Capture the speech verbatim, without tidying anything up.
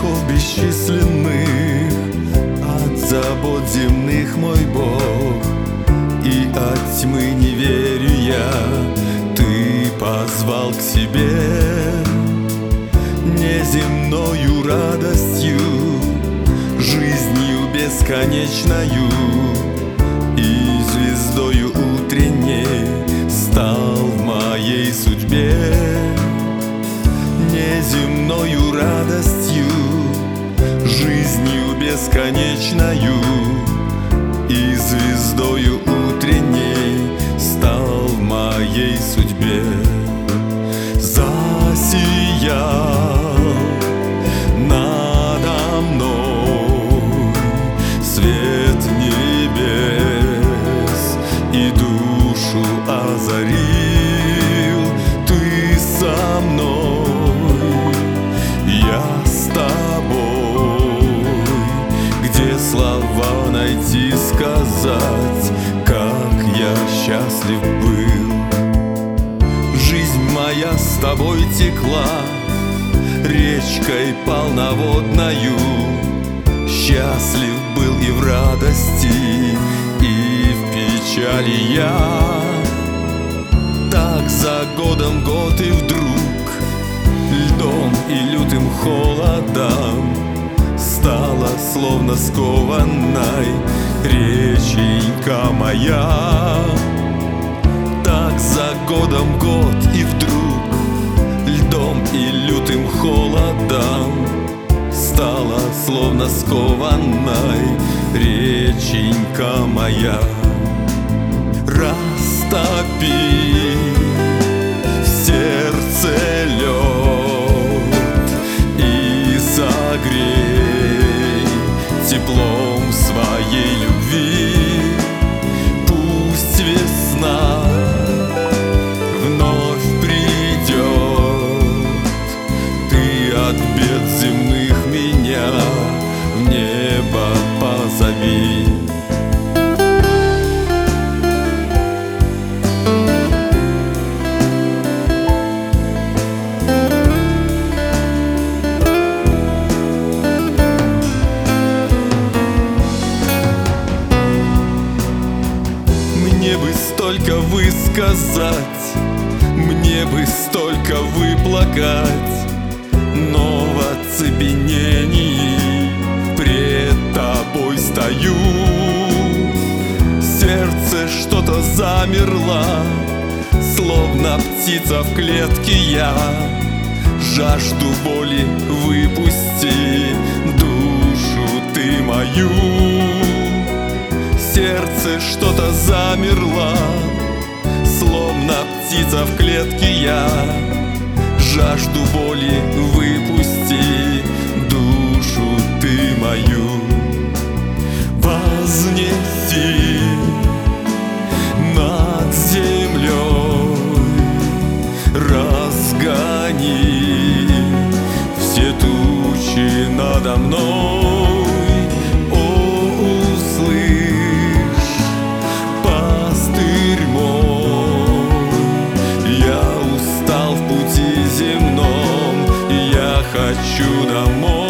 грехов бесчисленных, от забот земных, мой Бог, и от тьмы неверия Ты позвал к себе. Неземною радостью, жизнью бесконечною и звездою утренней стал в моей судьбе. Неземною радостью, жизнью бесконечною и звездою утренней стал в моей судьбе. Засиял надо мной свет небес и душу озарил. Ты со мной, я с тобой. Где слова найти, сказать, как я счастлив был? Жизнь моя с тобой текла речкой полноводною. Счастлив был и в радости, и в печали я. Так за годом год, и вдруг льдом и лютым холодом стала словно скованной реченька моя. Так за годом год, и вдруг льдом и лютым холодом стала словно скованной реченька моя. Растопи в сердце лед и согрей теплом своей любви. Пусть весна вновь придет, ты от бед земных меня в небо позови. Мне бы столько высказать, мне бы столько выплакать, но в оцепенении пред тобой стою. Сердце что-то замерло, словно птица в клетке я. Жажду боли выпусти, душу ты мою. Сердце что-то замерло, словно птица в клетке я. Жажду боли выпусти, душу ты мою. Вознеси над землей, разгони все тучи надо мной. Хочу домой.